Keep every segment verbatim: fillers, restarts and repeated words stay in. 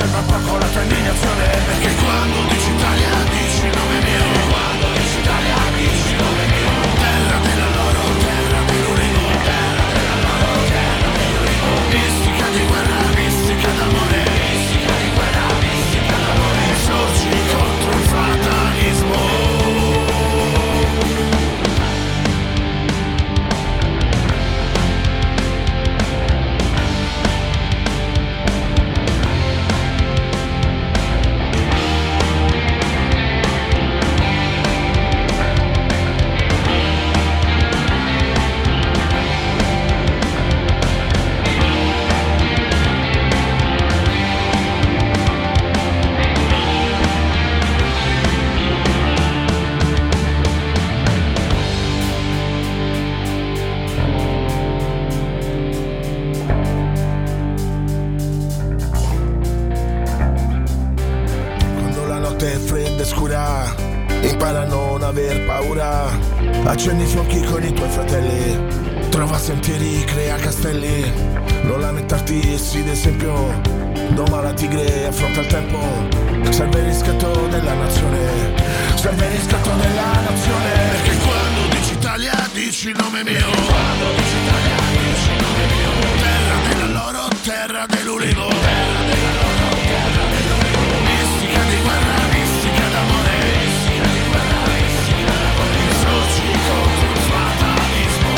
serve poco la tua indignazione, perché quando dici Italia dici il nome mio, quando dici Italia dici il nome mio. Terra della loro, terra dell'Ulivo, terra della loro, terra dell'Ulivo. Mistica di guerra, mistica d'amore, mistica di guerra, mistica d'amore. Sorgi contro il fatalismo. Impara a non aver paura, accendi i fuochi con i tuoi fratelli, trova sentieri, crea castelli, non lamentarti, sii d'esempio, doma la tigre, affronta il tempo, serve il riscatto della nazione, serve il riscatto della nazione, perché quando dici Italia dici il nome mio, quando dici Italia dici il nome mio, terra della loro, terra dell'Ulivo, terra della loro, terra dell'Ulivo, mistica di guerra, mistica d'amore, contro il fatalismo.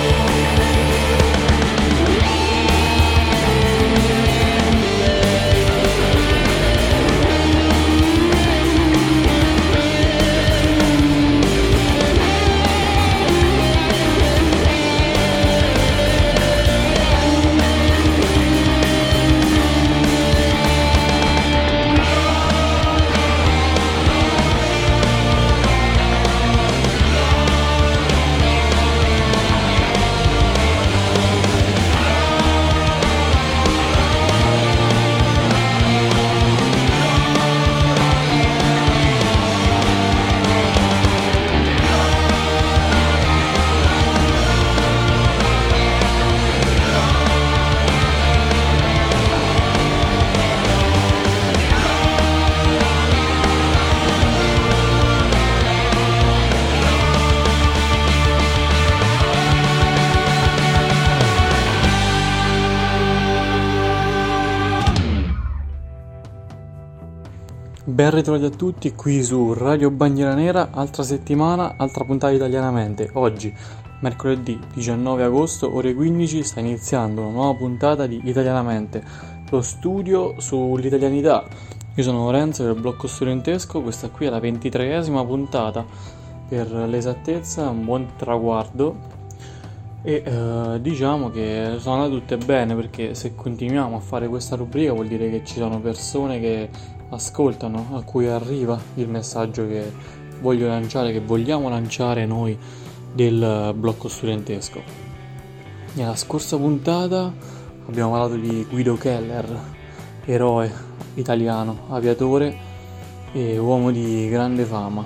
Ben ritrovati a tutti qui su Radio Bandiera Nera, altra settimana, altra puntata di Italianamente. Oggi, mercoledì diciannove agosto, ore quindici, sta iniziando una nuova puntata di Italianamente, lo studio sull'italianità. Io sono Lorenzo del blocco studentesco, questa qui è la ventitreesima puntata, per l'esattezza un buon traguardo e eh, diciamo che sono andate tutte bene, perché se continuiamo a fare questa rubrica vuol dire che ci sono persone che ascoltano, a cui arriva il messaggio che voglio lanciare, che vogliamo lanciare noi del blocco studentesco. Nella scorsa puntata abbiamo parlato di Guido Keller, eroe italiano, aviatore e uomo di grande fama.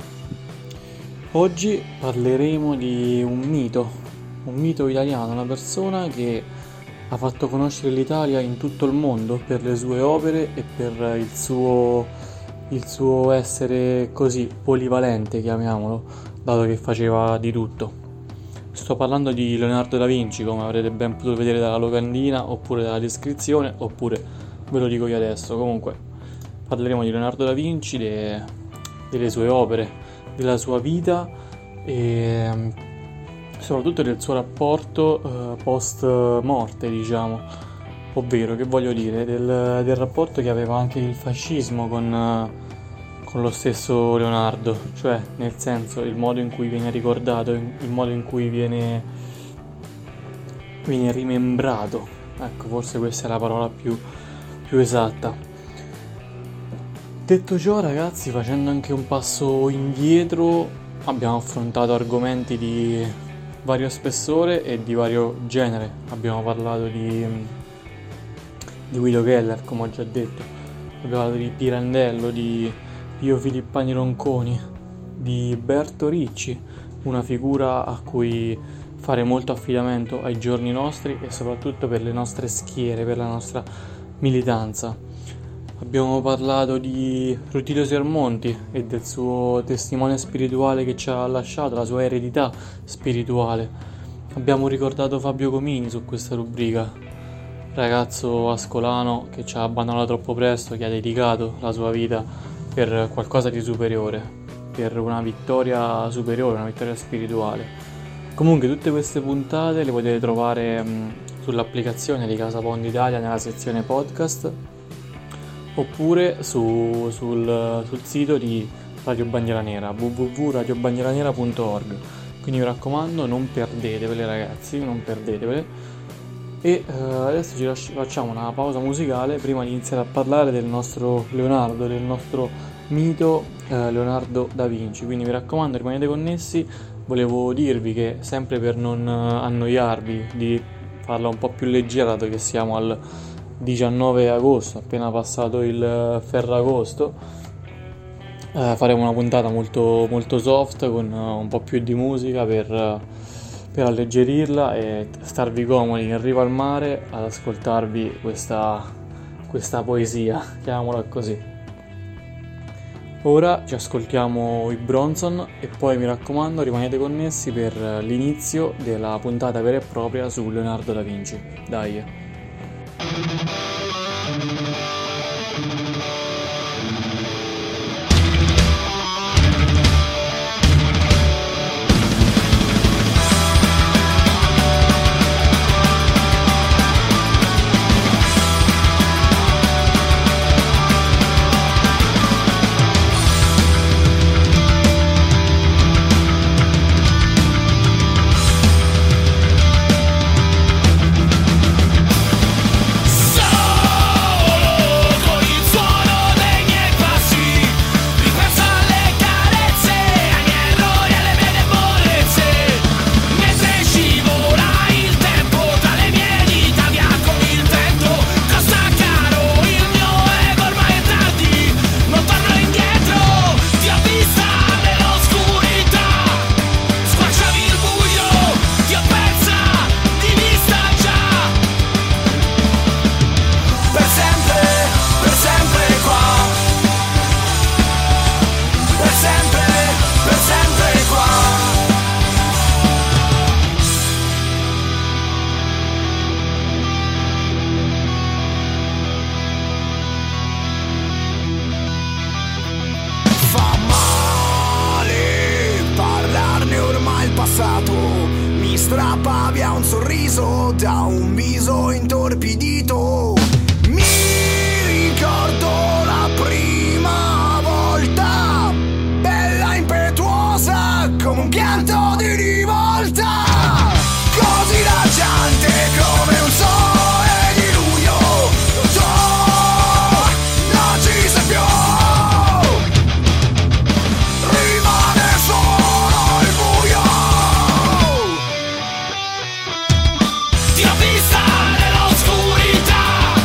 Oggi parleremo di un mito, un mito italiano, una persona che ha fatto conoscere l'Italia in tutto il mondo per le sue opere e per il suo, il suo essere così polivalente, chiamiamolo, dato che faceva di tutto. Sto parlando di Leonardo da Vinci, come avrete ben potuto vedere dalla locandina oppure dalla descrizione, oppure ve lo dico io adesso. Comunque parleremo di Leonardo da Vinci, de, delle sue opere, della sua vita e soprattutto del suo rapporto uh, post morte, diciamo, ovvero, che voglio dire, del, del rapporto che aveva anche il fascismo con, uh, con lo stesso Leonardo, cioè nel senso il modo in cui viene ricordato, il modo in cui viene, viene rimembrato, ecco, forse questa è la parola più, più esatta. Detto ciò, ragazzi, facendo anche un passo indietro, abbiamo affrontato argomenti di vario spessore e di vario genere. Abbiamo parlato di, di Guido Keller, come ho già detto, abbiamo parlato di Pirandello, di Pio Filippani Ronconi, di Berto Ricci, una figura a cui fare molto affidamento ai giorni nostri e soprattutto per le nostre schiere, per la nostra militanza. Abbiamo parlato di Rutilio Sermonti e del suo testimone spirituale che ci ha lasciato, la sua eredità spirituale. Abbiamo ricordato Fabio Comini su questa rubrica, ragazzo ascolano che ci ha abbandonato troppo presto, che ha dedicato la sua vita per qualcosa di superiore, per una vittoria superiore, una vittoria spirituale. Comunque tutte queste puntate le potete trovare mh, sull'applicazione di Casa Pound Italia nella sezione podcast, oppure su, sul, sul sito di Radio Bandiera Nera, w w w punto radio bandiera nera punto org. Quindi mi raccomando, non perdetevele ragazzi, non perdetevele. E uh, adesso ci lasci- facciamo una pausa musicale prima di iniziare a parlare del nostro Leonardo, del nostro mito uh, Leonardo da Vinci. Quindi mi raccomando, rimanete connessi. Volevo dirvi che, sempre per non uh, annoiarvi, di farla un po' più leggera, dato che siamo al diciannove agosto, appena passato il Ferragosto, eh, faremo una puntata molto, molto soft con uh, un po' più di musica per, uh, per alleggerirla e starvi comodi in riva al mare ad ascoltarvi questa, questa poesia, chiamiamola così. Ora ci ascoltiamo i Bronson e poi mi raccomando rimanete connessi per l'inizio della puntata vera e propria su Leonardo da Vinci. Dai! Mi strappa via un sorriso da un viso intorpidito. Mi ricordo la prima volta, bella impetuosa come un pianto di rivolta, così raggiante come un sole di luglio. Tu non ci sei più, rimane solo il buio. Ti ho vista nell'oscurità,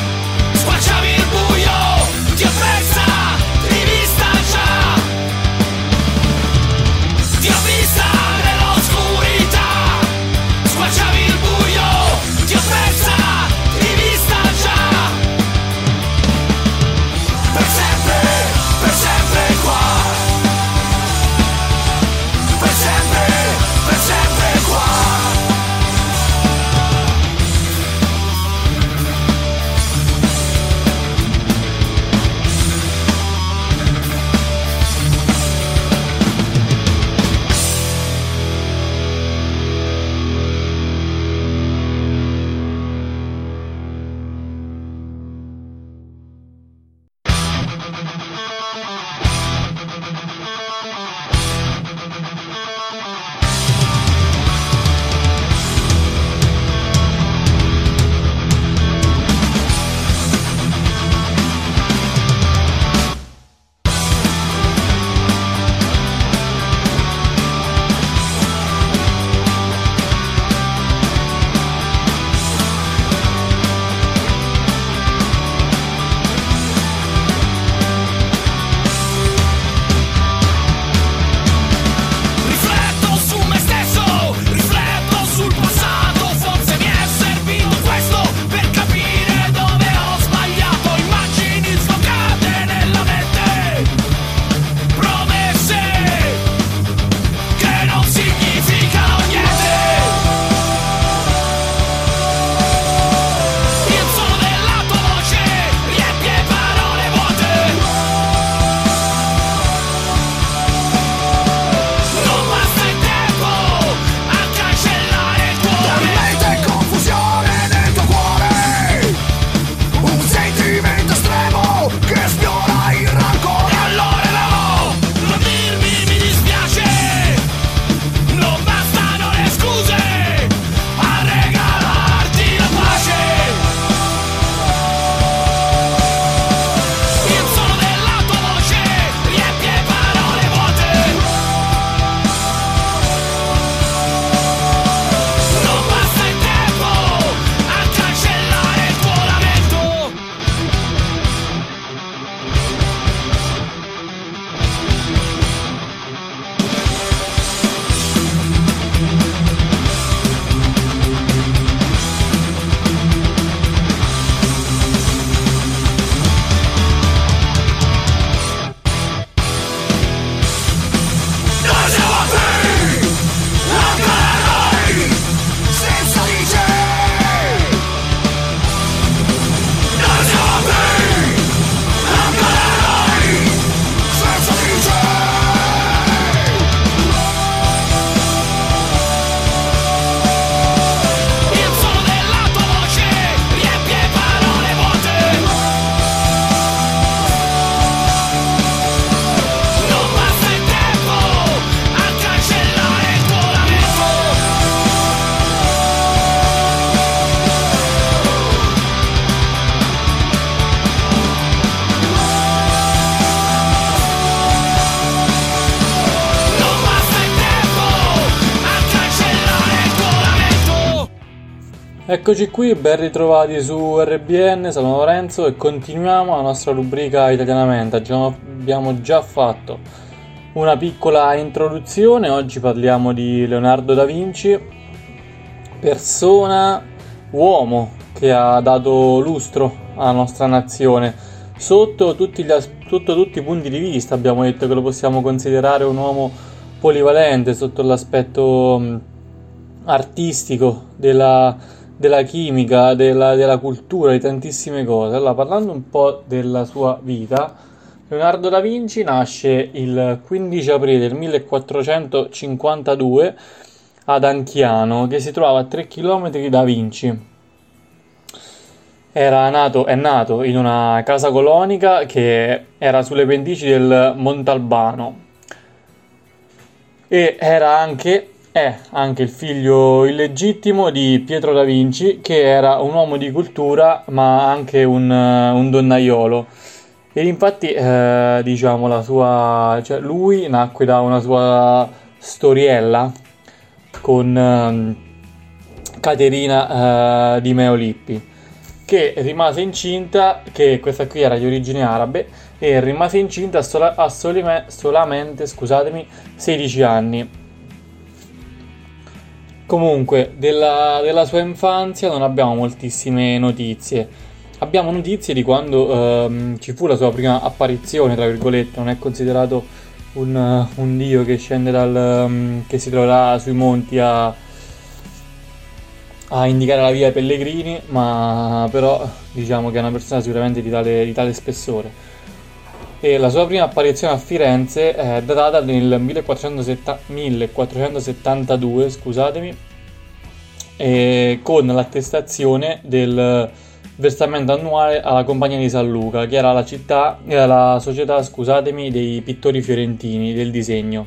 Eccoci qui, ben ritrovati su R B N, sono Lorenzo e continuiamo la nostra rubrica Italianamente. Abbiamo già fatto una piccola introduzione, oggi parliamo di Leonardo da Vinci, persona, uomo che ha dato lustro alla nostra nazione sotto tutti, gli as- sotto tutti i punti di vista. Abbiamo detto che lo possiamo considerare un uomo polivalente sotto l'aspetto mh, artistico della della chimica, della, della cultura, di tantissime cose. Allora, parlando un po' della sua vita, Leonardo da Vinci nasce il quindici aprile del millequattrocentocinquantadue ad Anchiano, che si trova a tre chilometri da Vinci. Era nato, è nato in una casa colonica che era sulle pendici del Montalbano e era anche È anche il figlio illegittimo di Pietro da Vinci, che era un uomo di cultura ma anche un, un donnaiolo. E infatti, eh, diciamo, la sua, cioè lui nacque da una sua storiella con eh, Caterina eh, di Meolippi, che rimase incinta, che questa qui era di origini arabe, e rimase incinta a, sola, a solime, solamente, scusatemi, sedici anni. Comunque, della, della sua infanzia non abbiamo moltissime notizie. Abbiamo notizie di quando ehm, ci fu la sua prima apparizione, tra virgolette. Non è considerato un, uh, un dio che scende dal... Um, che si troverà sui monti a, a indicare la via ai pellegrini, ma però diciamo che è una persona sicuramente di tale, di tale spessore. E la sua prima apparizione a Firenze è datata nel millequattrocentosettantadue, scusatemi, e con l'attestazione del versamento annuale alla Compagnia di San Luca, che era la città, era la società, scusatemi, dei pittori fiorentini del disegno.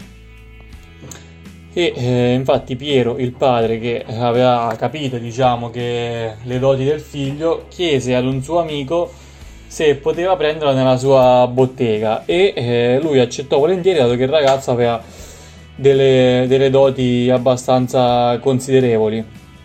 E eh, infatti Piero, il padre, che aveva capito, diciamo, che le doti del figlio, chiese ad un suo amico se poteva prenderla nella sua bottega e eh, lui accettò volentieri, dato che il ragazzo aveva delle, delle doti abbastanza considerevoli.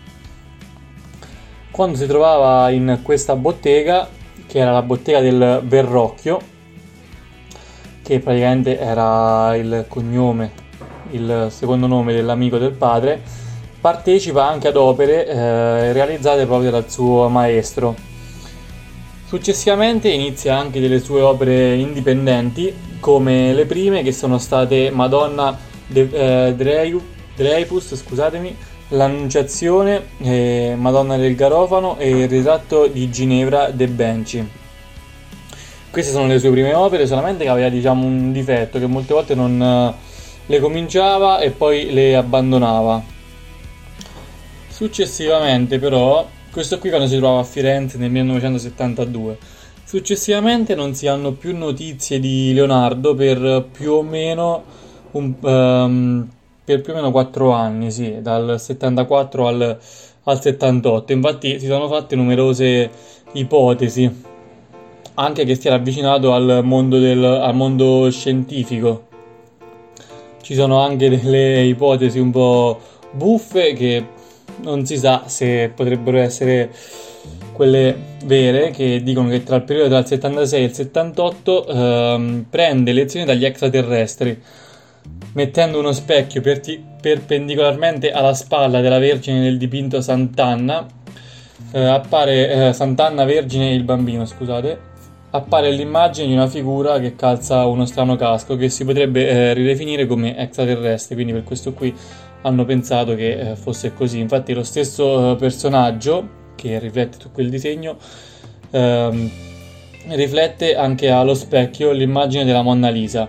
Quando si trovava in questa bottega, che era la bottega del Verrocchio, che praticamente era il cognome, il secondo nome dell'amico del padre, partecipa anche ad opere eh, realizzate proprio dal suo maestro. Successivamente inizia anche delle sue opere indipendenti, come le prime, che sono state Madonna de, eh, Dreu, Dreyfus, scusatemi, l'Annunciazione, eh, Madonna del Garofano e il ritratto di Ginevra de' Benci. Queste sono le sue prime opere, solamente che aveva, diciamo, un difetto, che molte volte non eh, le cominciava e poi le abbandonava. Successivamente però, questo qui quando si trova a Firenze nel millenovecentosettantadue. Successivamente non si hanno più notizie di Leonardo per più o meno un, um, per più o meno quattro anni, sì, dal settantaquattro al, al settantotto. Infatti si sono fatte numerose ipotesi, anche che si era avvicinato al mondo, del, al mondo scientifico. Ci sono anche delle ipotesi un po' buffe che non si sa se potrebbero essere quelle vere, che dicono che tra il periodo dal settantasei e il settantotto ehm, prende lezioni dagli extraterrestri, mettendo uno specchio perti- perpendicolarmente alla spalla della Vergine del dipinto Sant'Anna. Eh, appare eh, Sant'Anna Vergine e il bambino, scusate. Appare l'immagine di una figura che calza uno strano casco, che si potrebbe eh, ridefinire come extraterrestre, quindi per questo qui hanno pensato che eh, fosse così. Infatti lo stesso eh, personaggio che riflette su quel disegno ehm, riflette anche allo specchio l'immagine della Monna Lisa.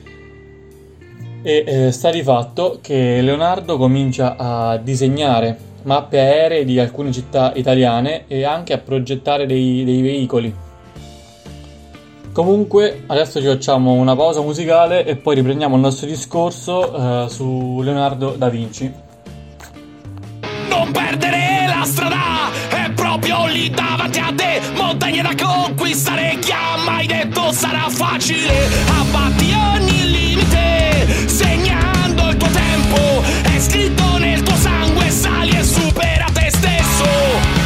E eh, sta di fatto che Leonardo comincia a disegnare mappe aeree di alcune città italiane e anche a progettare dei, dei veicoli. Comunque adesso ci facciamo una pausa musicale e poi riprendiamo il nostro discorso eh, su Leonardo da Vinci. Non perdere la strada, è proprio lì davanti a te, montagne da conquistare, chi ha mai detto sarà facile? Abbatti ogni limite, segnando il tuo tempo, è scritto nel tuo sangue, sali e supera te stesso.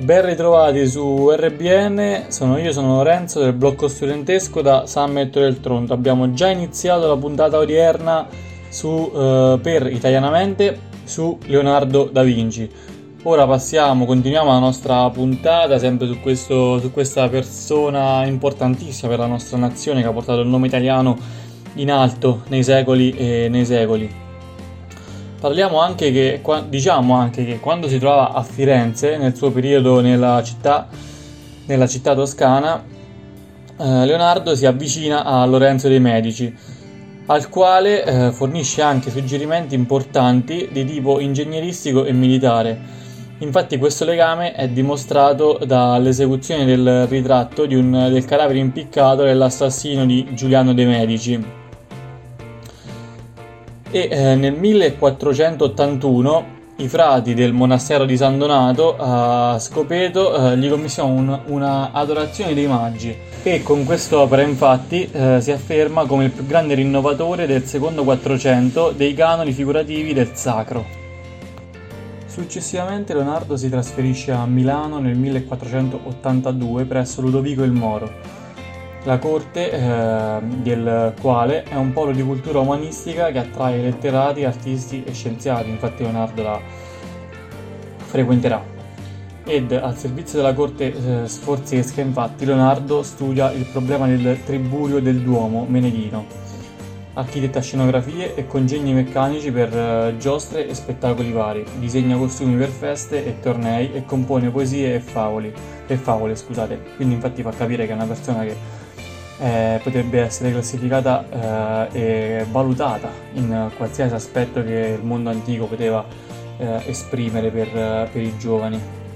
Ben ritrovati su R B N, sono io, sono Lorenzo del blocco studentesco da San Metto del Tronto. Abbiamo già iniziato la puntata odierna su, eh, per Italianamente su Leonardo da Vinci. Ora passiamo, continuiamo la nostra puntata sempre su, questo, su questa persona importantissima per la nostra nazione che ha portato il nome italiano in alto nei secoli e nei secoli. Parliamo anche che, diciamo anche che quando si trovava a Firenze, nel suo periodo nella città, nella città toscana, eh, Leonardo si avvicina a Lorenzo de' Medici, al quale eh, fornisce anche suggerimenti importanti di tipo ingegneristico e militare. Infatti questo legame è dimostrato dall'esecuzione del ritratto di un, del cadavere impiccato dell'assassino di Giuliano de' Medici. E eh, nel millequattrocentottantuno i frati del monastero di San Donato a Scopeto eh, gli commissionano un, una adorazione dei magi e con quest'opera infatti eh, si afferma come il più grande rinnovatore del secondo Quattrocento dei canoni figurativi del sacro. Successivamente Leonardo si trasferisce a Milano nel millequattrocentottantadue presso Ludovico il Moro, la corte eh, del quale è un polo di cultura umanistica che attrae letterati, artisti e scienziati. Infatti Leonardo la frequenterà. Ed al servizio della corte eh, sforzesca, infatti, Leonardo studia il problema del triburio del Duomo meneghino, architetta scenografie e congegni meccanici per eh, giostre e spettacoli vari, disegna costumi per feste e tornei e compone poesie e favole, e favole scusate. Quindi infatti fa capire che è una persona che Eh, potrebbe essere classificata eh, e valutata in qualsiasi aspetto che il mondo antico poteva eh, esprimere per, per i giovani.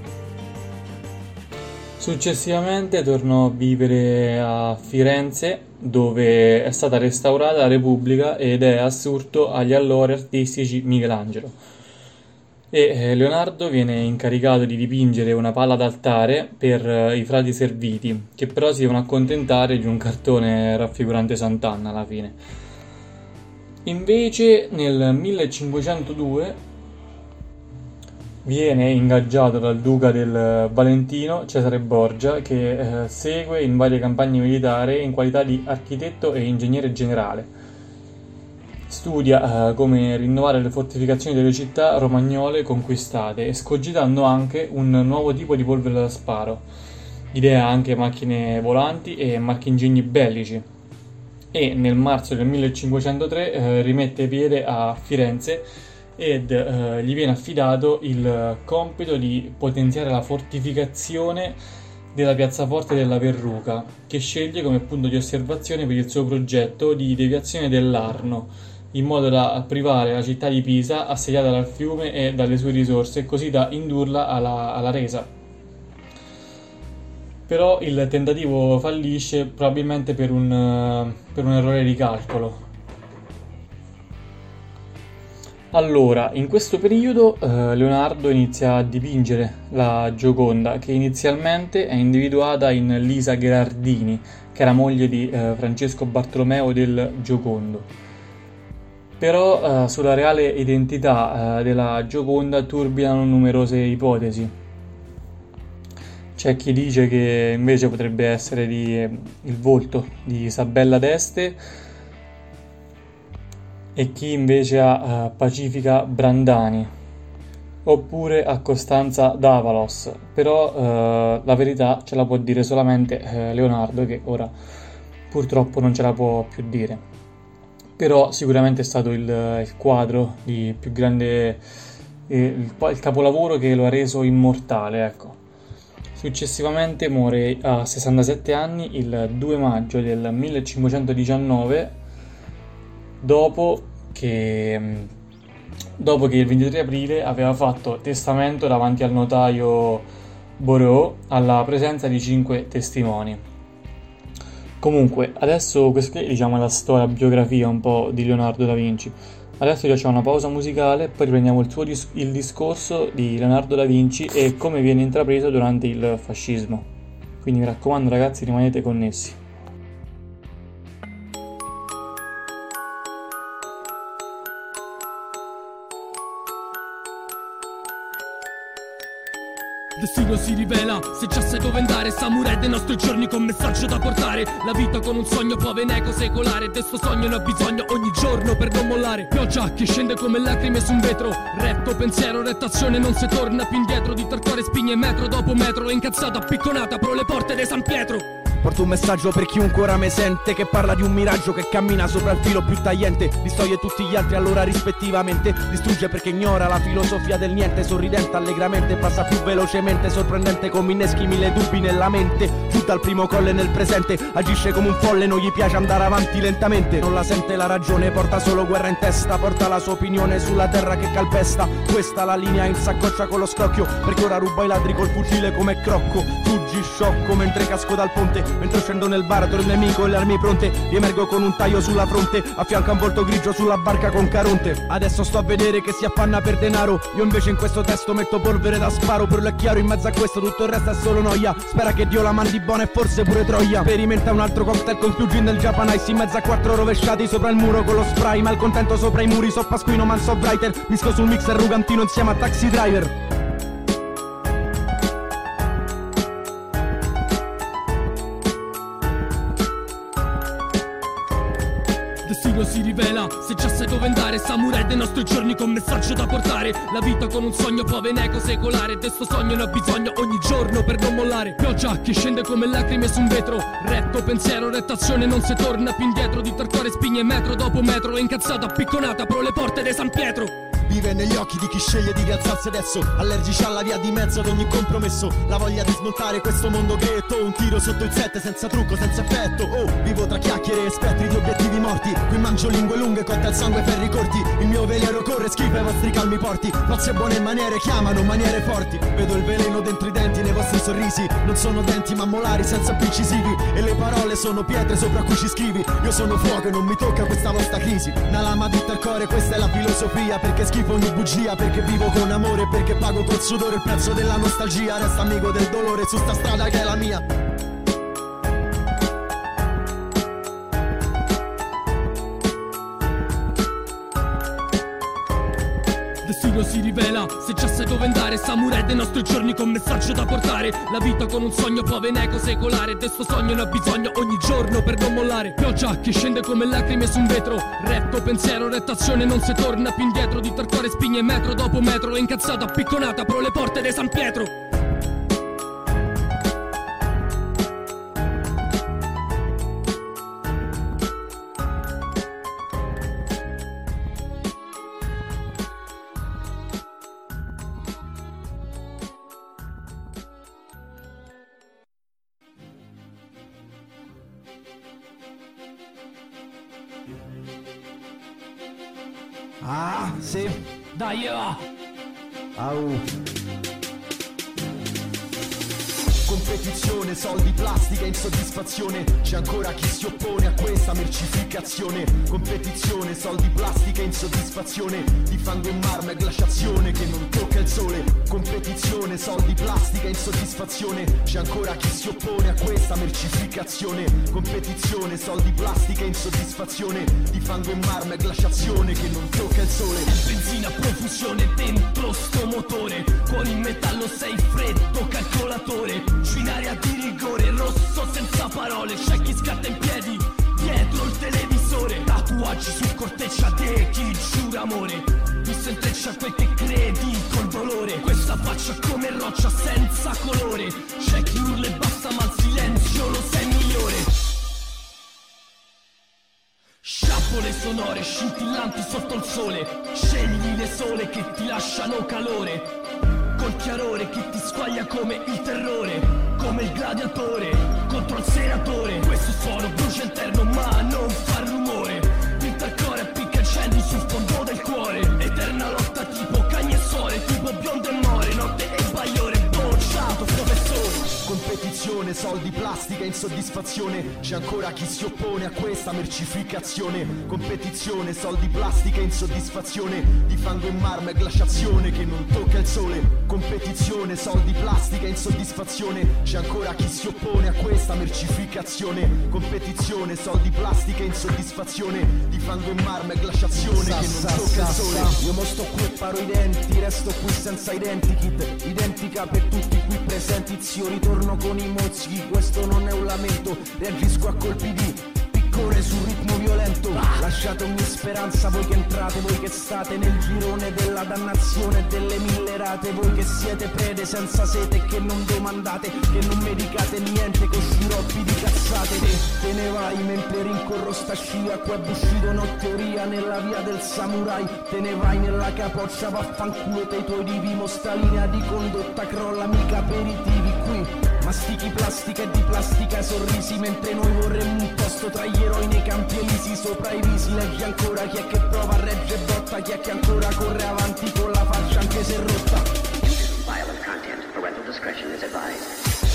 Successivamente tornò a vivere a Firenze, dove è stata restaurata la Repubblica ed è assurto agli allori artistici Michelangelo. E Leonardo viene incaricato di dipingere una pala d'altare per i frati serviti, che però si devono accontentare di un cartone raffigurante Sant'Anna alla fine. Invece nel millecinquecentodue viene ingaggiato dal duca del Valentino, Cesare Borgia, che eh, segue in varie campagne militari in qualità di architetto e ingegnere generale. Studia eh, come rinnovare le fortificazioni delle città romagnole conquistate, escogitando anche un nuovo tipo di polvere da sparo. Idea anche macchine volanti e marchingegni bellici. E nel marzo del millecinquecentotre eh, rimette piede a Firenze ed eh, gli viene affidato il compito di potenziare la fortificazione della piazzaforte della Verruca, che sceglie come punto di osservazione per il suo progetto di deviazione dell'Arno, in modo da privare la città di Pisa, assediata dal fiume e dalle sue risorse, così da indurla alla, alla resa. Però il tentativo fallisce, probabilmente per un, per un errore di calcolo. Allora, in questo periodo eh, Leonardo inizia a dipingere la Gioconda, che inizialmente è individuata in Lisa Gherardini, che era moglie di eh, Francesco Bartolomeo del Giocondo. Però eh, sulla reale identità eh, della Gioconda turbinano numerose ipotesi. C'è chi dice che invece potrebbe essere di, eh, il volto di Isabella d'Este e chi invece ha eh, Pacifica Brandani oppure a Costanza d'Avalos. Però eh, la verità ce la può dire solamente eh, Leonardo, che ora purtroppo non ce la può più dire. Però sicuramente è stato il, il quadro di più grande, eh, il, il capolavoro che lo ha reso immortale, ecco. Successivamente muore a sessantasette anni il due maggio del millecinquecentodiciannove, dopo che, dopo che il ventitré aprile aveva fatto testamento davanti al notaio Borot alla presenza di cinque testimoni. Comunque, adesso questa diciamo è la storia, la biografia un po' di Leonardo da Vinci. Adesso facciamo una pausa musicale, poi riprendiamo il, suo dis- il discorso di Leonardo da Vinci e come viene intrapreso durante il fascismo. Quindi mi raccomando ragazzi, rimanete connessi. Destino si rivela, se già sai dove andare. Samurai dei nostri giorni con messaggio da portare. La vita con un sogno può avere eco secolare. De sto sogno ne ho bisogno ogni giorno per non mollare. Pioggia che scende come lacrime su un vetro. Retto pensiero, retta azione, non si torna più indietro. Di tarcore spigne metro dopo metro. Incazzato, appicconata, apro le porte di San Pietro. Porto un messaggio per chiunque ora me sente, che parla di un miraggio che cammina sopra il filo più tagliente. Distoglie tutti gli altri allora rispettivamente. Distrugge perché ignora la filosofia del niente. Sorridente allegramente, passa più velocemente. Sorprendente come inneschi mille dubbi nella mente. Giù dal primo colle nel presente. Agisce come un folle, non gli piace andare avanti lentamente. Non la sente la ragione, porta solo guerra in testa. Porta la sua opinione sulla terra che calpesta. Questa la linea in saccoccia con lo scrocchio, perché ora ruba i ladri col fucile come crocco. Fuggi sciocco mentre casco dal ponte. Mentre scendo nel baratro il nemico e le armi pronte. Riemergo con un taglio sulla fronte. Affianco un volto grigio sulla barca con Caronte. Adesso sto a vedere che si affanna per denaro. Io invece in questo testo metto polvere da sparo. Per lo è chiaro, in mezzo a questo tutto il resto è solo noia. Spera che Dio la mandi buona e forse pure Troia. Sperimenta un altro cocktail con più gin del Japan Ice. In mezzo a quattro rovesciati sopra il muro con lo spray. Malcontento sopra i muri, so pasquino man so writer. Misco sul mixer rugantino insieme a Taxi Driver. Destino si rivela, se già sai dove andare. Samurai dei nostri giorni con messaggio da portare. La vita con un sogno può avere eco secolare. De sto sogno ne ho bisogno ogni giorno per non mollare. Pioggia che scende come lacrime su un vetro. Retto pensiero, retta azione, non si torna più indietro. Di tarcore spigne metro dopo metro. Incazzato, appicconata, apro le porte di San Pietro. Vive negli occhi di chi sceglie di rialzarsi adesso. Allergici alla via di mezzo ad ogni compromesso. La voglia di smontare questo mondo ghetto. Un tiro sotto il sette senza trucco, senza effetto. Oh, vivo tra chiacchiere e spettri di obiettivi morti. Qui mangio lingue lunghe cotte al sangue ferri corti. Il mio veleno corre, schifo ai vostri calmi porti. Nozze buone maniere chiamano maniere forti. Vedo il veleno dentro i denti nei vostri sorrisi. Non sono denti ma molari senza più incisivi. E le parole sono pietre sopra cui ci scrivi. Io sono fuoco e non mi tocca questa vostra crisi. Una lama di core, questa è la filosofia. Perché schifo ogni bugia, perché vivo con amore, perché pago col sudore il prezzo della nostalgia. Resta amico del dolore su sta strada che è la mia. Destino si rivela, se già sai dove andare. Samurai dei nostri giorni con messaggio da portare. La vita con un sogno può avere eco secolare. De sto sogno ne ho bisogno ogni giorno per non mollare. Pioggia che scende come lacrime su un vetro. Retto pensiero, retta azione, non si torna più indietro. Di tarcore spigne metro dopo metro. Incazzato, appicconata, apro le porte di San Pietro. Ah, sì. Dai, va! Au. Competizione, soldi, plastica, insoddisfazione. C'è ancora chi si oppone a questa mercificazione. Competizione, soldi, plastica, insoddisfazione. Di fango in marmo e glaciazione che non tocca il sole. Competizione, soldi, plastica, insoddisfazione. C'è ancora chi si oppone a questa mercificazione. Competizione, soldi, plastica, insoddisfazione. Di fango in marmo e glaciazione che non tocca il sole. Benzina a profusione dentro sto motore. Cuore in metallo, sei freddo calcolatore. Giù in aria di rigore, rosso senza parole. C'è chi scatta in piedi dietro il televisore. Tatuaggi su corteccia de chi giura amore. Visto intreccia quel che credi col dolore. Questa faccia come roccia senza colore. C'è chi urla e basta ma il silenzio lo sai migliore. Sciappole sonore scintillanti sotto il sole. Scegli le sole che ti lasciano calore. Col chiarore che ti squaglia come il terrore. Come il gladiatore contro il senatore. Questo suono brucia interno ma non fa rumore. Pinta il cuore e picca incendi sul fondo del cuore. Eterna lotta tipo cagni e suore. Tipo biondo e more, notte e bagliore. Bocciato professore. Competizione, soldi, plastica, plastica e insoddisfazione. C'è ancora chi si oppone a questa mercificazione. Competizione, soldi, plastica e insoddisfazione. Di fango e marmo e glaciazione che non tocca il sole. Competizione, soldi, plastica e insoddisfazione. C'è ancora chi si oppone a questa mercificazione. Competizione, soldi, plastica e insoddisfazione. Di fango e marmo e glaciazione che non tocca il sole. Io mo sto qui e paro i denti, resto qui senza identikit. Identica per tutti qui presenti, zio, ritorno con i mozzichi. Questo non è un lamento, reagisco a colpi di piccone sul ritmo violento. Lasciate ogni speranza, voi che entrate, voi che state nel girone della dannazione e delle mille rate. Voi che siete prede senza sete e che non domandate, che non medicate niente con sciroppi di cazzate. Te, te ne vai mentre rincorro sta scia, qua è buscito no teoria nella via del samurai. Te ne vai nella capoccia, vaffanculo te i tuoi divi. Mo sta linea di condotta crolla mica aperitivi qui. Mastichi plastica e di plastica sorrisi, mentre noi vorremmo un posto tra gli eroi nei campi elisi. Sopra i visi leggi ancora chi è che prova a regge botta, chi è che ancora corre avanti con la faccia anche se rotta. Violent content, parental discretion is advised.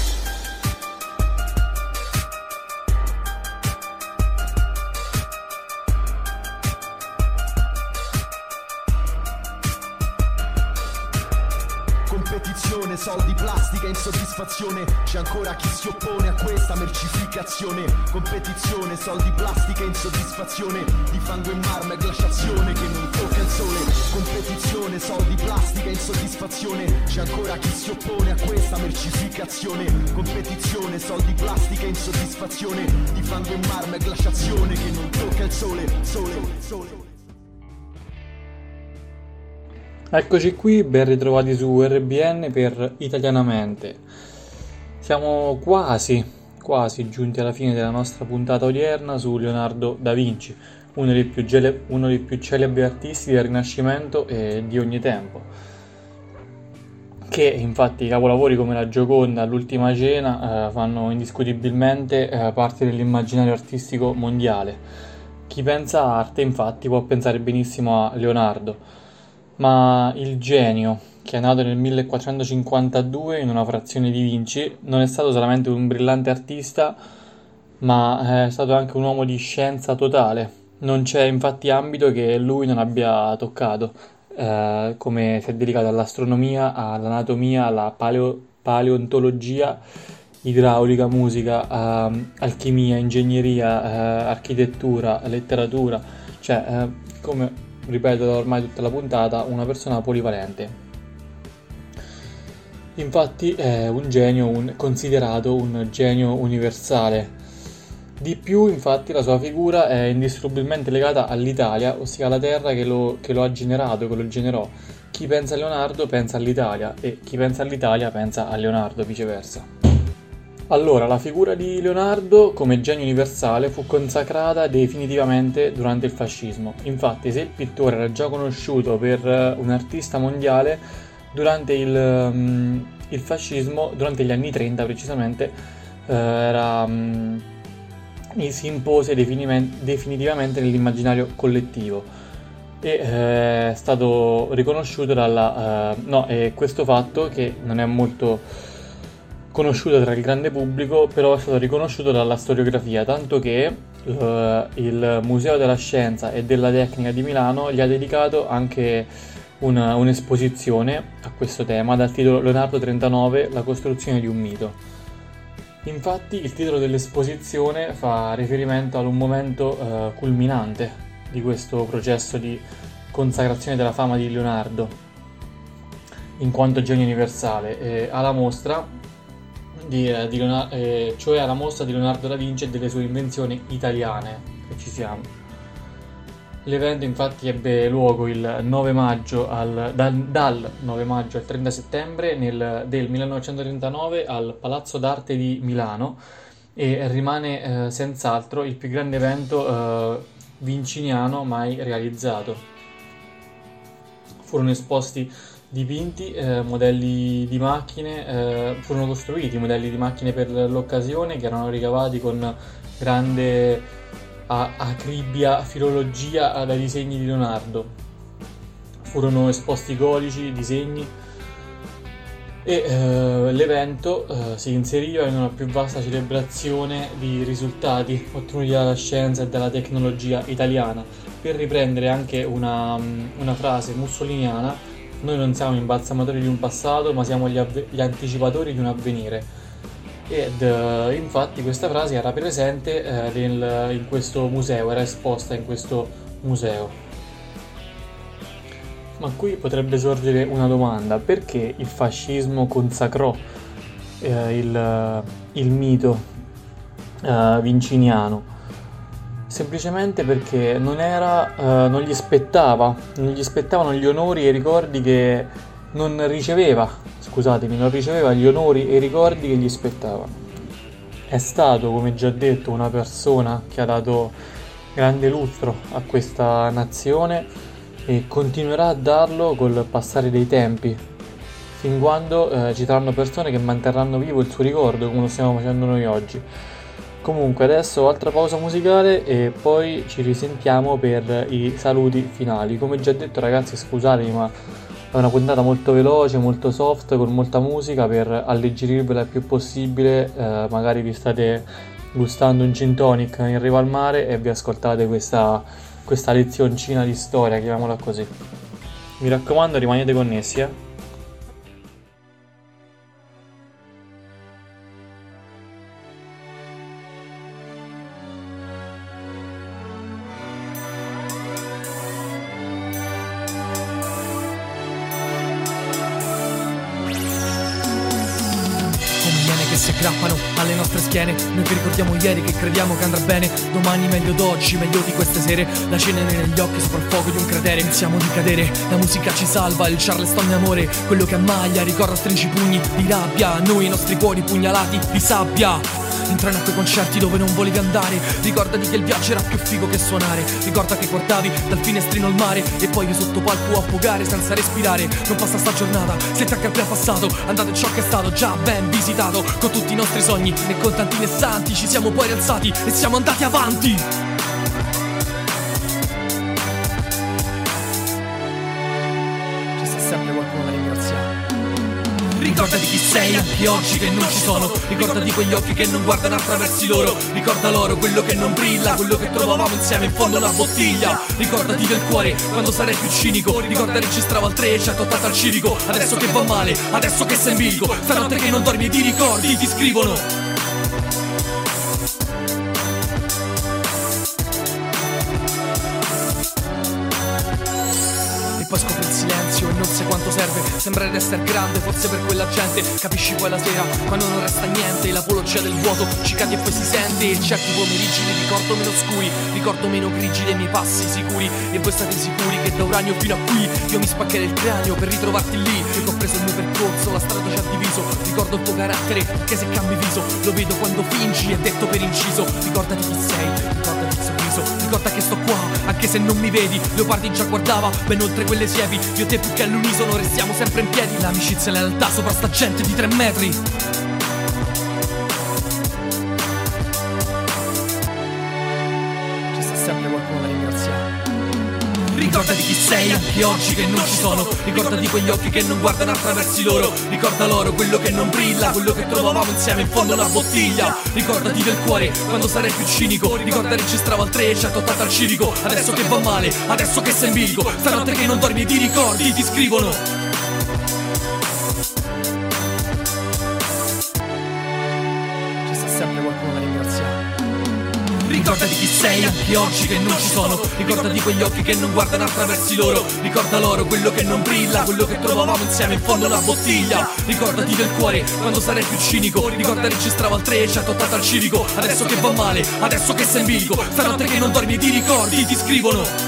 Competizione, soldi, plastica e insoddisfazione. C'è ancora chi si oppone a questa mercificazione. Competizione, soldi, plastica e insoddisfazione. Di fango e marmo e glaciazione che non tocca il sole. Competizione, soldi, plastica e insoddisfazione. C'è ancora chi si oppone a questa mercificazione. Competizione, soldi, plastica e insoddisfazione. Di fango e marmo e glaciazione che non tocca il sole. Sole, sole. Eccoci qui, ben ritrovati su R B N per Italianamente. Siamo quasi, quasi giunti alla fine della nostra puntata odierna su Leonardo da Vinci, uno dei più, gele- uno dei più celebri artisti del Rinascimento e di ogni tempo, che infatti capolavori come la Gioconda, l'Ultima Cena eh, fanno indiscutibilmente eh, parte dell'immaginario artistico mondiale. Chi pensa a arte infatti può pensare benissimo a Leonardo, ma il genio, che è nato nel millequattrocentocinquantadue in una frazione di Vinci, non è stato solamente un brillante artista, ma è stato anche un uomo di scienza totale. Non c'è infatti ambito che lui non abbia toccato, eh, come si è dedicato all'astronomia, all'anatomia, alla paleo- paleontologia, idraulica, musica, eh, alchimia, ingegneria, eh, architettura, letteratura, cioè eh, come... ripeto ormai tutta la puntata, una persona polivalente. Infatti è un genio, un, considerato un genio universale. Di più, infatti, la sua figura è indissolubilmente legata all'Italia, ossia alla terra che lo, che lo ha generato, che lo generò. Chi pensa a Leonardo pensa all'Italia e chi pensa all'Italia pensa a Leonardo, viceversa. Allora, la figura di Leonardo come genio universale fu consacrata definitivamente durante il fascismo. Infatti, se il pittore era già conosciuto per un artista mondiale, durante il, um, il fascismo, durante gli anni trenta precisamente, uh, era, um, si impose definitivamente nell'immaginario collettivo e uh, è stato riconosciuto dalla... Uh, no, e questo fatto, che non è molto conosciuto tra il grande pubblico, però è stato riconosciuto dalla storiografia, tanto che uh, il Museo della Scienza e della Tecnica di Milano gli ha dedicato anche una, un'esposizione a questo tema dal titolo Leonardo trentanove, la costruzione di un mito. Infatti il titolo dell'esposizione fa riferimento ad un momento uh, culminante di questo processo di consacrazione della fama di Leonardo in quanto genio universale, e alla mostra Di, di Leonardo, eh, cioè alla mostra di Leonardo da Vinci e delle sue invenzioni italiane, che ci siamo. L'evento infatti ebbe luogo il nove maggio al, dal, dal nove maggio al trenta settembre nel, del millenovecentotrentanove al Palazzo d'Arte di Milano e rimane eh, senz'altro il più grande evento eh, vinciniano mai realizzato. Furono esposti dipinti, eh, modelli di macchine, eh, furono costruiti modelli di macchine per l'occasione che erano ricavati con grande a- acribia, filologia dai disegni di Leonardo. Furono esposti codici, disegni e eh, l'evento eh, si inseriva in una più vasta celebrazione di risultati ottenuti dalla scienza e dalla tecnologia italiana. Per riprendere anche una, una frase mussoliniana: noi non siamo imbalsamatori di un passato, ma siamo gli, avve- gli anticipatori di un avvenire. Ed eh, infatti questa frase era presente eh, nel- in questo museo, era esposta in questo museo. Ma qui potrebbe sorgere una domanda: perché il fascismo consacrò eh, il, il mito eh, vinciniano? Semplicemente perché non era, eh, non gli spettava, non gli spettavano gli onori e i ricordi che non riceveva, scusatemi, non riceveva gli onori e i ricordi che gli spettavano. È stato, come già detto, una persona che ha dato grande lustro a questa nazione e continuerà a darlo col passare dei tempi, fin quando eh, ci saranno persone che manterranno vivo il suo ricordo, come lo stiamo facendo noi oggi. Comunque adesso altra pausa musicale e poi ci risentiamo per i saluti finali. Come già detto, ragazzi, scusatemi, ma è una puntata molto veloce, molto soft, con molta musica per alleggerirvela il più possibile. Eh, magari vi state gustando un gin tonic in riva al mare e vi ascoltate questa, questa lezioncina di storia, chiamiamola così. Mi raccomando, rimanete connessi, eh. Che si aggrappano alle nostre schiene, noi che ricordiamo ieri, che crediamo che andrà bene domani, meglio d'oggi, meglio di queste sere. La cenere negli occhi sopra il fuoco di un cratere, iniziamo di cadere, la musica ci salva, il Charleston è amore, quello che ammaglia, ricorda, stringi i pugni di rabbia, noi i nostri cuori pugnalati di sabbia. Entrano a quei concerti dove non volevi andare, ricordati che il viaggio era più figo che suonare, ricorda che guardavi dal finestrino il mare e poi io sotto palco a pogare senza respirare. Non passa sta giornata se ti aggrappi al passato, andate in ciò che è stato già ben visitato. Con tutti i nostri sogni, né contanti né santi, ci siamo poi rialzati e siamo andati avanti. Ci sta sempre qualcuno da ringraziare. Ricordati chi sei anche oggi che non ci sono, ricordati quegli occhi che non guardano attraverso loro, ricorda loro quello che non brilla, quello che trovavamo insieme in fondo alla bottiglia. Ricordati del cuore quando sarai più cinico, ricorda registravo al trecentottanta al civico. Adesso che va male, adesso che sei in bilico, stanotte che non dormi e ti ricordi, ti scrivono. Poi scopri il silenzio e non sai quanto serve, sembra di essere grande, forse per quella gente. Capisci poi la sera, quando non resta niente, l'apologia del vuoto ci cade e poi si sente. E certi pomeriggi li ricordo meno scuri, ricordo meno grigi dei miei passi sicuri. E voi state sicuri che da Uranio fino a qui io mi spaccherei il cranio per ritrovarti lì. Io che ho preso il mio percorso, la strada ci ha diviso. Ricordo il tuo carattere, anche se cambi viso, lo vedo quando fingi, è detto per inciso. Ricordati chi sei, ricordati il sorriso, ricorda che sto qua, anche se non mi vedi. Leopardi già guardava, ben oltre quelle siepi, io te più che all'unisono restiamo sempre in piedi. L'amicizia e la lealtà sopra sta gente di tre metri. Ci sta sempre qualcuno da ringraziare. Ricordati chi sei anche oggi che non ci sono, ricordati quegli occhi che non guardano attraverso loro, ricorda loro quello che non brilla, quello che trovavamo insieme in fondo alla bottiglia. Ricordati del cuore quando sarai più cinico, ricorda registravo al trecentottanta al civico. Adesso che va male, adesso che sei in bilico, stanotte che non dormi e ti ricordi, ti scrivono. Ci sta sempre qualcuno da ringraziare. Ricordati chi sei anche oggi che non ci sono, ricordati quegli occhi che non guardano attraverso loro, ricorda loro quello che non brilla, quello che trovavamo insieme in fondo alla bottiglia. Ricordati del cuore quando sarai più cinico, ricorda registravo al trecentottanta al civico. Adesso che va male, adesso che sei in bilico, stanotte che non dormi e ti ricordi, ti scrivono.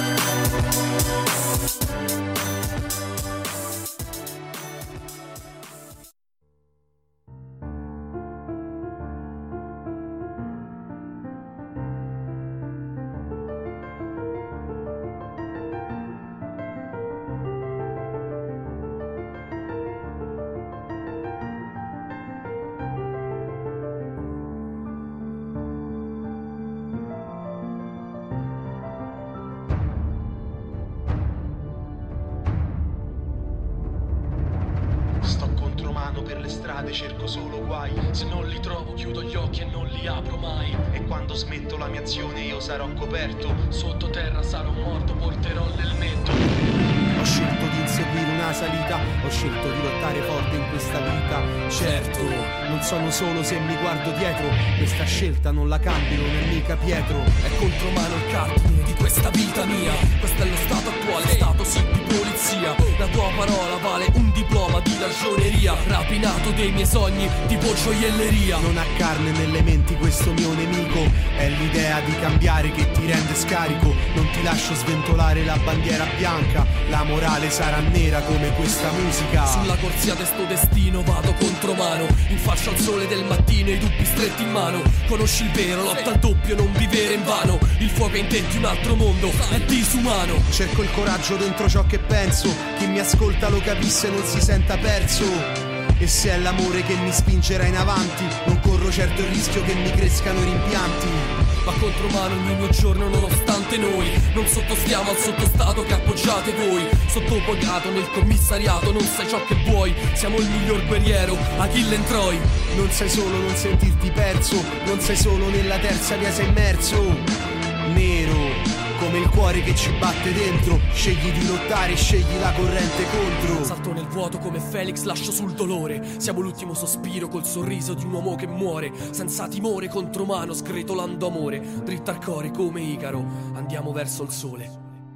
mano per le strade cerco solo guai. Se non li trovo chiudo gli occhi e non li apro mai. E quando smetto la mia azione io sarò coperto. Sottoterra sarò morto, porterò l'elmetto. Ho scelto di inseguire una salita, ho scelto di lottare forte in questa vita. Certo, non sono solo se mi guardo dietro, questa scelta non la cambio, non è mica Pietro. È contromano il cardine di questa vita mia. Questo è lo stato attuale, stato sì di polizia. La tua parola vale un diploma di ragioneria. Rapinato dei miei sogni, tipo gioielleria. Non ha carne nelle menti questo mio nemico, è l'idea di cambiare che ti rende scarico. Non ti lascio sventolare la bandiera bianca, la morale sarà nera come questa musica. Sulla corsia de sto destino vado contromano, in faccia al sole del mattino e i dubbi stretti in mano. Conosci il vero, lotta al doppio, non vivere in vano. Il fuoco intenti un altro mondo, è disumano. Cerco il coraggio dentro ciò che penso, chi mi ascolta lo capisse e non si senta perso. E se è l'amore che mi spingerà in avanti, non corro certo il rischio che mi crescano i rimpianti. Va contromano ogni mio giorno nonostante noi non sottostiamo al sottostato che appoggiate voi. Sottopagato nel commissariato non sai ciò che vuoi. Siamo il miglior guerriero, Achille and Troy. Non sei solo non sentirti perso, non sei solo nella terza via sei immerso. Nero come il cuore che ci batte dentro, scegli di lottare, scegli la corrente contro. Salto nel vuoto come Felix, lascio sul dolore. Siamo l'ultimo sospiro col sorriso di un uomo che muore. Senza timore, contromano, sgretolando amore. Dritto al cuore come Icaro, andiamo verso il sole.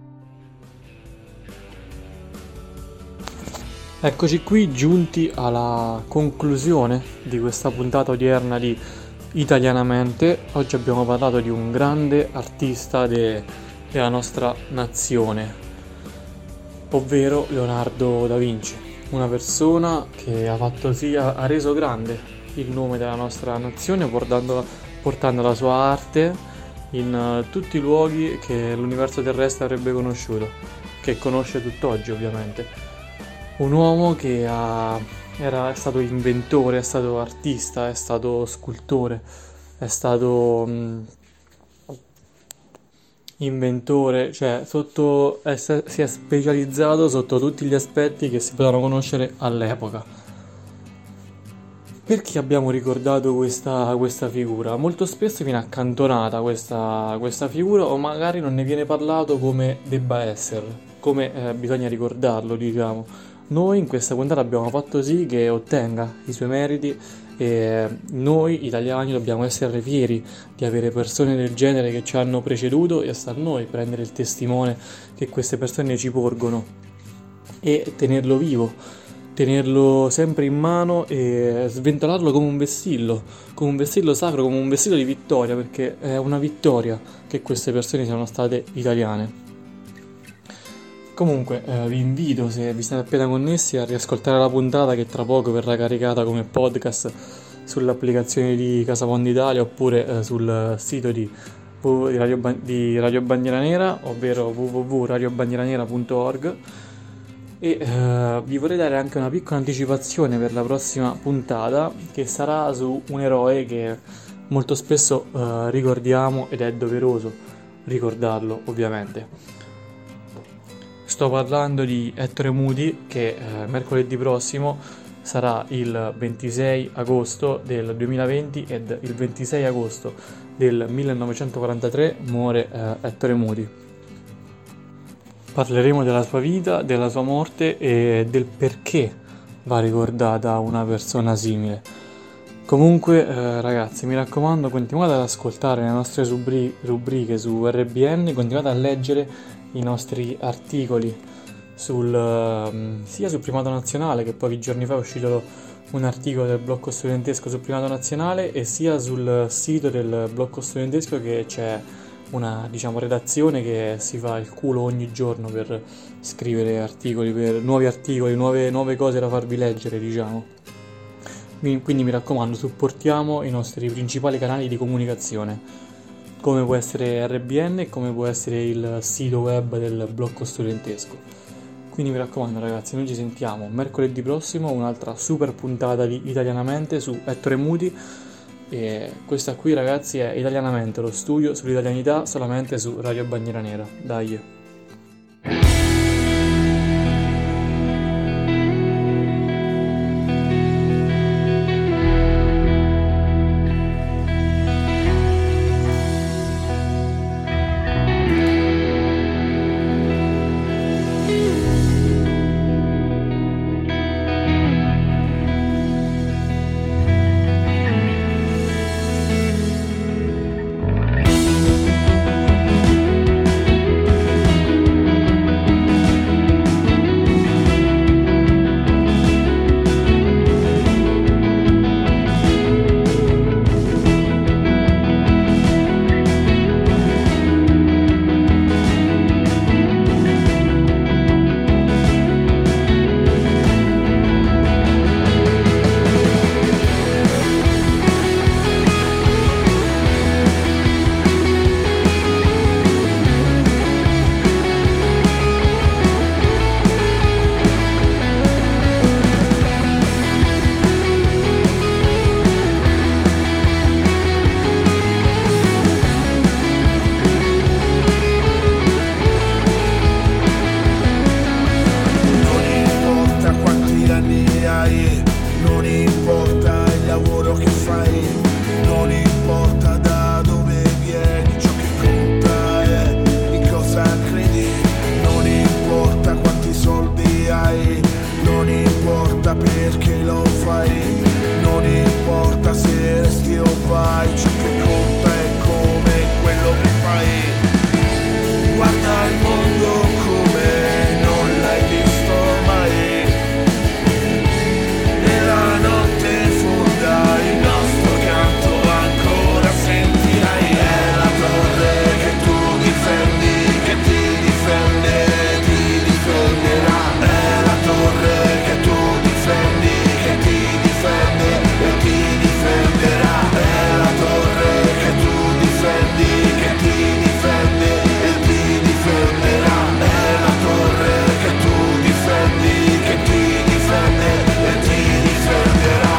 Eccoci qui giunti alla conclusione di questa puntata odierna di Italianamente. Oggi abbiamo parlato di un grande artista de... della nostra nazione, ovvero Leonardo da Vinci, una persona che ha fatto sì, ha reso grande il nome della nostra nazione portando, portando la sua arte in uh, tutti i luoghi che l'universo terrestre avrebbe conosciuto, che conosce tutt'oggi ovviamente. Un uomo che ha, era, è stato inventore, è stato artista, è stato scultore, è stato mh, inventore, cioè sotto è, si è specializzato sotto tutti gli aspetti che si potevano conoscere all'epoca. Perché abbiamo ricordato questa, questa figura? Molto spesso viene accantonata questa, questa figura, o magari non ne viene parlato come debba essere, come eh, bisogna ricordarlo, diciamo. Noi in questa puntata abbiamo fatto sì che ottenga i suoi meriti. E noi italiani dobbiamo essere fieri di avere persone del genere che ci hanno preceduto, e sta a noi prendere il testimone che queste persone ci porgono e tenerlo vivo, tenerlo sempre in mano e sventolarlo come un vessillo, come un vessillo sacro, come un vessillo di vittoria, perché è una vittoria che queste persone siano state italiane. Comunque eh, vi invito, se vi siete appena connessi, a riascoltare la puntata che tra poco verrà caricata come podcast sull'applicazione di Casafondo Italia oppure eh, sul sito di, di, Radio, di Radio Bandiera Nera, ovvero w w w punto radio bandiera nera punto org. E eh, vi vorrei dare anche una piccola anticipazione per la prossima puntata, che sarà su un eroe che molto spesso eh, ricordiamo, ed è doveroso ricordarlo ovviamente. Sto parlando di Ettore Muti, che eh, mercoledì prossimo sarà il ventisei agosto del duemilaventi, ed il ventisei agosto del millenovecentoquarantatré muore eh, Ettore Muti. Parleremo della sua vita, della sua morte e del perché va ricordata una persona simile. Comunque eh, ragazzi, mi raccomando, continuate ad ascoltare le nostre rubri- rubriche su R B N, continuate a leggere i nostri articoli sul, uh, sia sul primato nazionale, che pochi giorni fa è uscito un articolo del blocco studentesco sul primato nazionale, e sia sul sito del blocco studentesco, che c'è una, diciamo, redazione che si fa il culo ogni giorno per scrivere articoli, per nuovi articoli, nuove, nuove cose da farvi leggere, diciamo. Quindi mi raccomando, supportiamo i nostri principali canali di comunicazione, come può essere R B N e come può essere il sito web del blocco studentesco. Quindi mi raccomando ragazzi, noi ci sentiamo mercoledì prossimo, un'altra super puntata di Italianamente su Ettore Muti, e questa qui ragazzi è Italianamente, lo studio sull'italianità solamente su Radio Bandiera Nera. Dai! importa perché lo fai, non importa se resti o vai, ciò che conta è come quello che fai. Guarda il mondo come non l'hai visto mai, nella notte fonda il nostro canto ancora sentirai. È la torre che tu difendi, che ti difende, ti difenderà. È la torre che tu difendi, che ti difende e ti difenderà. È la torre che tu difendi, che ti difende e ti difenderà. È la torre che tu difendi, che ti difende e ti difenderà.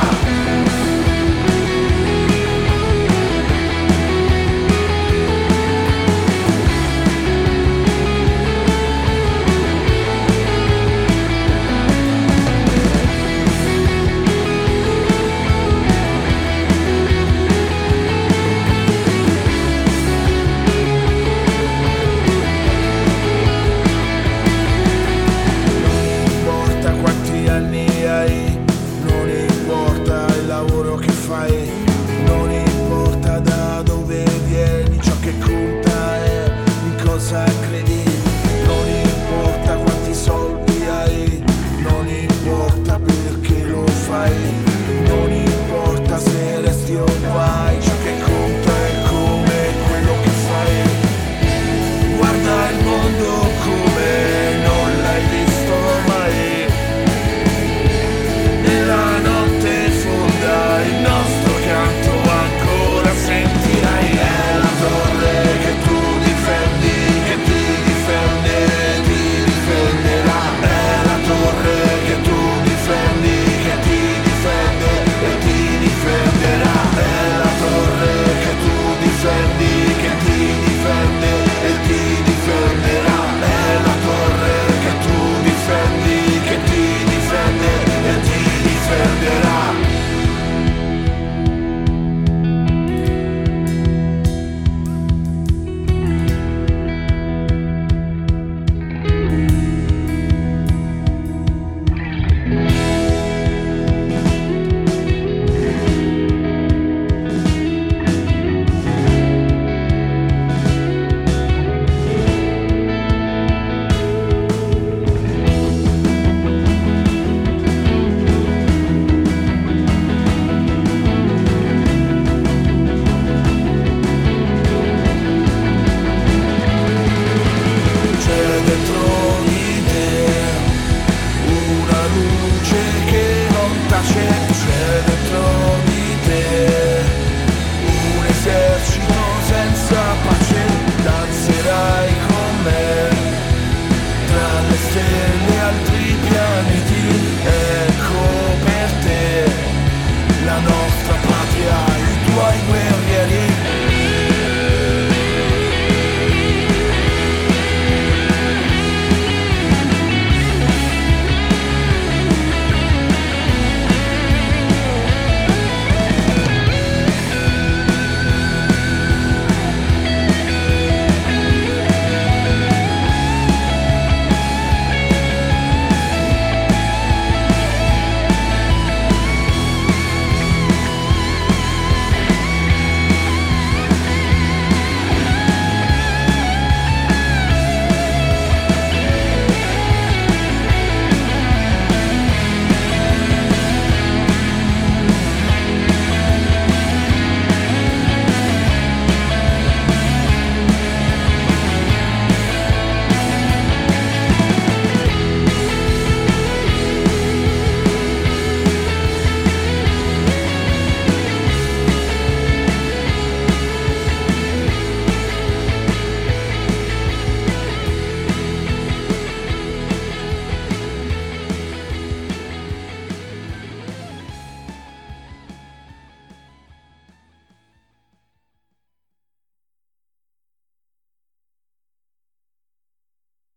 Non importa quanti anni hai, non importa il lavoro che fai, non importa da dove vieni, ciò che conta è in cosa credi. Non importa quanti soldi hai, non importa perché lo fai,